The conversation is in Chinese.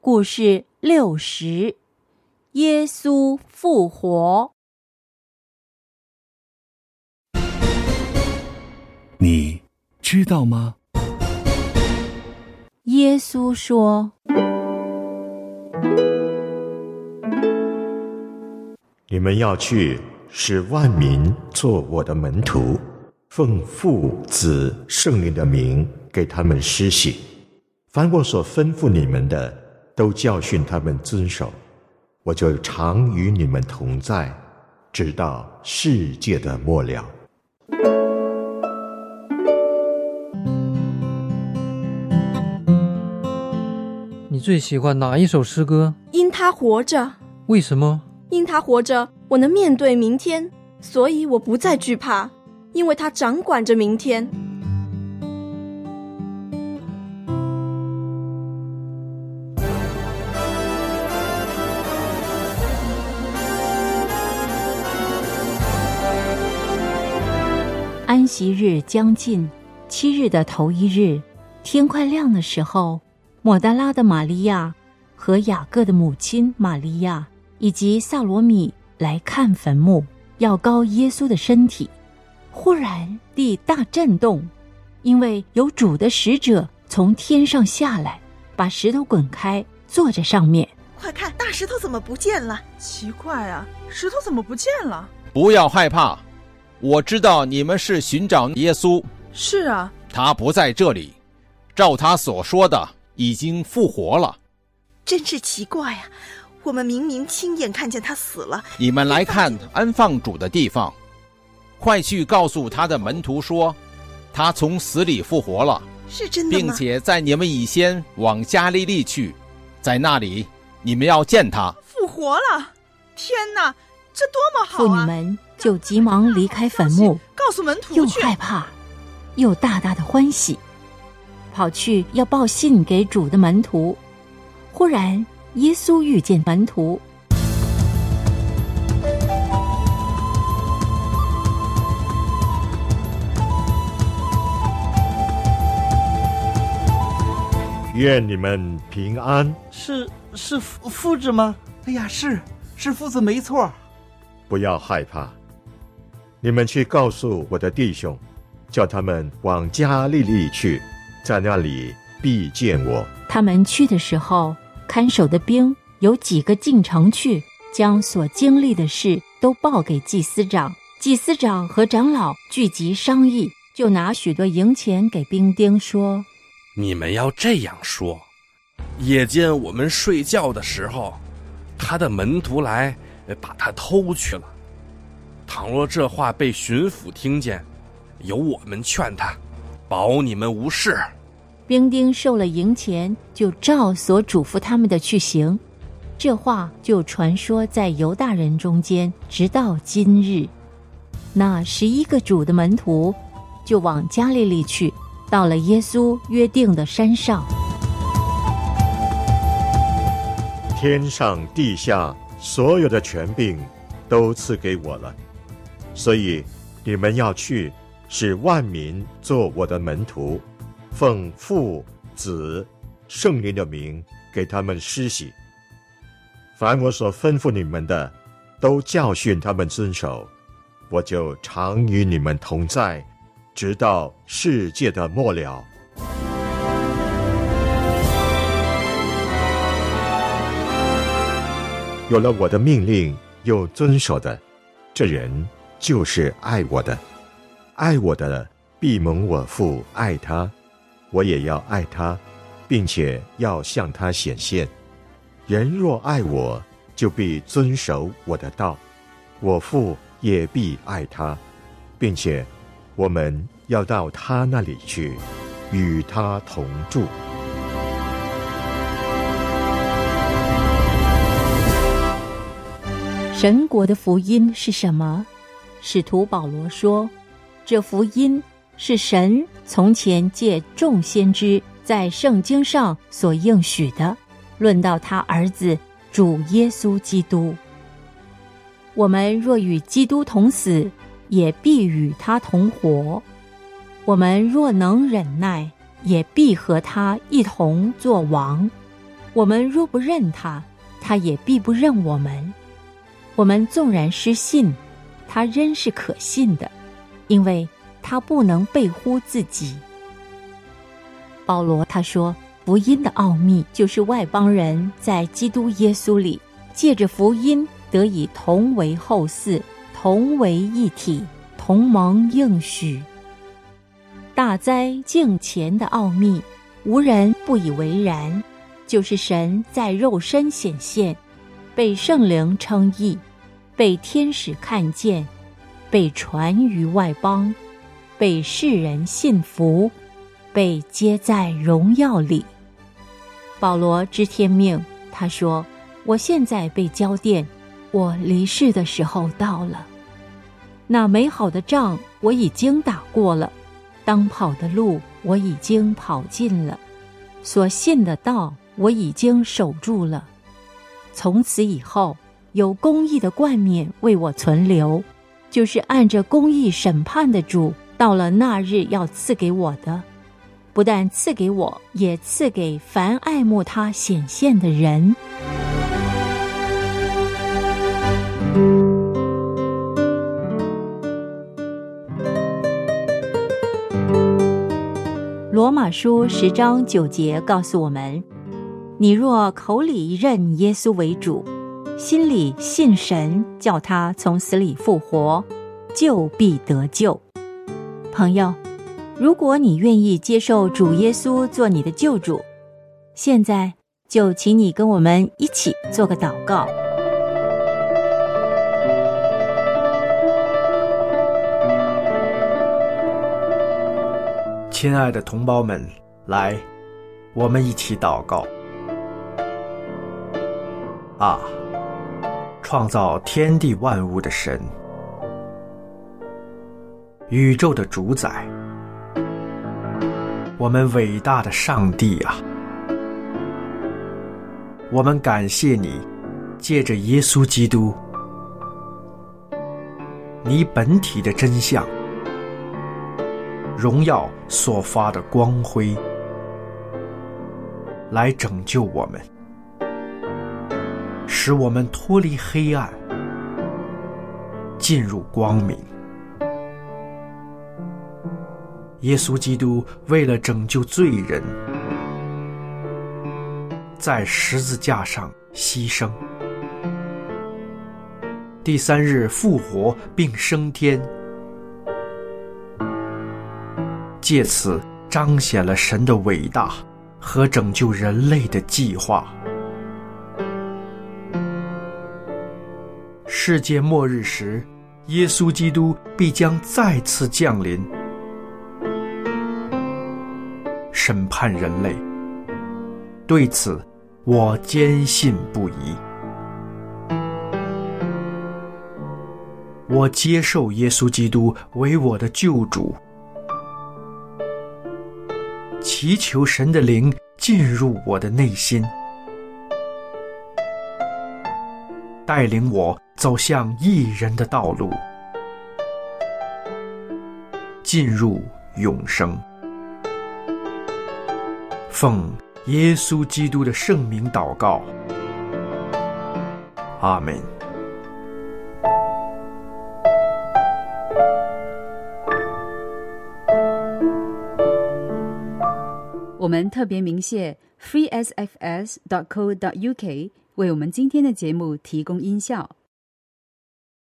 故事60，耶稣复活。 你知道吗？ 耶稣说： 你们要去，使万民做我的门徒，奉父子圣灵的名给他们施洗。凡我所吩咐你们的，都教训他们遵守。我就常与你们同在，直到世界的末了。 你最喜欢哪一首诗歌？ 因他活着。 为什么？ 因他活着，我能面对明天，所以我不再惧怕，因为他掌管着明天。 安息日将近，7日的头一日，天快亮的时候，抹大拉的玛利亚和雅各的母亲玛利亚以及撒罗米来看坟墓，要膏耶稣的身体。忽然地大震动，因为有主的使者从天上下来，把石头滚开，坐在上面。 快看，大石头怎么不见了？ 奇怪啊，石头怎么不见了？ 不要害怕，我知道你们是寻找耶稣。 是啊， 他不在这里，照他所说的，已经复活了。 真是奇怪啊，我们明明亲眼看见他死了。 你们来看安放主的地方，快去告诉他的门徒说，他从死里复活了。 是真的吗？ 并且在你们以先往加利利去，在那里你们要见他。 复活了！天哪，这多么好啊！ 妇女们就急忙离开坟墓， 告诉门徒又去， 害怕又大大的欢喜，跑去要报信给主的门徒。忽然耶稣遇见门徒， 愿你们平安。 是父子吗？哎呀，是父子没错。 不要害怕，你们去告诉我的弟兄，叫他们往加利利去，在那里必见我。 他们去的时候，看守的兵有几个进城去，将所经历的事都报给祭司长。祭司长和长老聚集商议，就拿许多银钱给兵丁说： 你们要这样说，夜间我们睡觉的时候，他的门徒来把他偷去了。倘若这话被巡抚听见，由我们劝他，保你们无事。 兵丁受了银钱，就照所嘱咐他们的去行。这话就传说在犹大人中间，直到今日。那11个主的门徒就往加利利去，到了耶稣约定的山上。 天上地下所有的权柄都赐给我了，所以你们要去，使万民做我的门徒，奉父子圣灵的名给他们施洗。凡我所吩咐你们的，都教训他们遵守。我就常与你们同在，直到世界的末了。有了我的命令又遵守的，这人就是爱我的。爱我的必蒙我父爱他，我也要爱他，并且要向他显现。人若爱我，就必遵守我的道，我父也必爱他，并且我们要到他那里去，与他同住。 神国的福音是什么？使徒保罗说，这福音是神从前借众先知在圣经上所应许的，论到他儿子主耶稣基督。我们若与基督同死，也必与他同活；我们若能忍耐，也必和他一同作王。 我们若不认他，他也必不认我们。我们纵然失信，他仍是可信的，因为他不能背乎自己。保罗他说，福音的奥秘就是外邦人在基督耶稣里借着福音得以同为后嗣，同为一体，同蒙应许。大哉敬虔的奥秘，无人不以为然，就是神在肉身显现，被圣灵称义，被天使看见，被传于外邦，被世人信服，被接在荣耀里。保罗知天命，他说，我现在被交奠，我离世的时候到了。那美好的仗我已经打过了，当跑的路我已经跑尽了，所信的道我已经守住了。从此以后，有公义的冠冕为我存留，就是按着公义审判的主到了那日要赐给我的，不但赐给我，也赐给凡爱慕他显现的人。罗马书10章9节告诉我们，你若口里认耶稣为主，心里信神叫他从死里复活，就必得救。朋友，如果你愿意接受主耶稣做你的救主，现在就请你跟我们一起做个祷告。 亲爱的同胞们，来，我们一起祷告。啊，创造天地万物的神，宇宙的主宰，我们伟大的上帝啊，我们感谢你，借着耶稣基督，你本体的真相，荣耀所发的光辉，来拯救我们，使我们脱离黑暗，进入光明。耶稣基督为了拯救罪人，在十字架上牺牲，第3日复活并升天，借此彰显了神的伟大和拯救人类的计划。世界末日时，耶稣基督必将再次降临，审判人类。对此，我坚信不疑。我接受耶稣基督为我的救主，祈求神的灵进入我的内心，带领我走向义人的道路，进入永生。奉耶稣基督的圣名祷告，阿们。 我们特别鸣谢 freesfs.co.uk 为我们今天的节目提供音效。